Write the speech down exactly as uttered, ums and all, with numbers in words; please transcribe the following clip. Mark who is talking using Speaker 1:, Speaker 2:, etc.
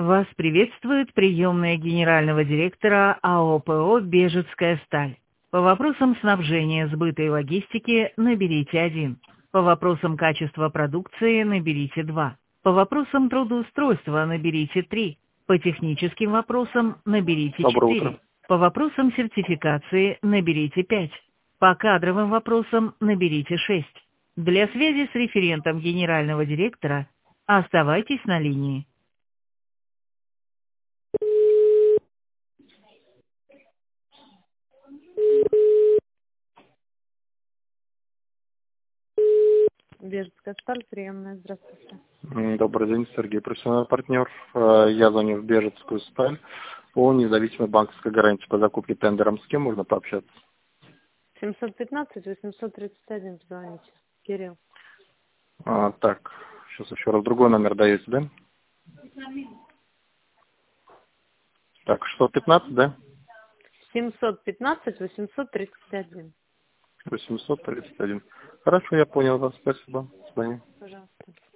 Speaker 1: Вас приветствует приемная генерального директора АО ПО «Бежецкая сталь». По вопросам снабжения, сбыта и логистики наберите один. По вопросам качества продукции наберите два. По вопросам трудоустройства наберите три. По техническим вопросам наберите
Speaker 2: Доброе
Speaker 1: четыре.
Speaker 2: утро.
Speaker 1: По вопросам сертификации наберите пять. По кадровым вопросам наберите шесть. Для связи с референтом генерального директора оставайтесь на линии. Бежецкая сталь, приемная, здравствуйте.
Speaker 2: М, Добрый день, Сергей, профессиональный партнер. Э, Я звоню в Бежецкую сталь по независимой банковской гарантии по закупке тендером. С кем можно пообщаться?
Speaker 1: семьсот пятнадцать восемьсот тридцать один звоните. Кирилл.
Speaker 2: А, так, сейчас еще раз другой номер даете, да? Так, шестьсот пятнадцать, да?
Speaker 1: семьсот пятнадцать восемьсот тридцать один.
Speaker 2: восемьсот тридцать один. Хорошо, я понял вас. Спасибо. До свидания.
Speaker 1: Пожалуйста.